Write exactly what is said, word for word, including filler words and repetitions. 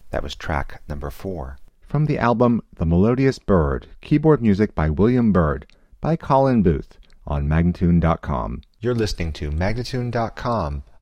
That was track number four. From the album The Melodious Bird, keyboard music by William Byrd, by Colin Booth, on Magnatune dot com. You're listening to Magnatune dot com.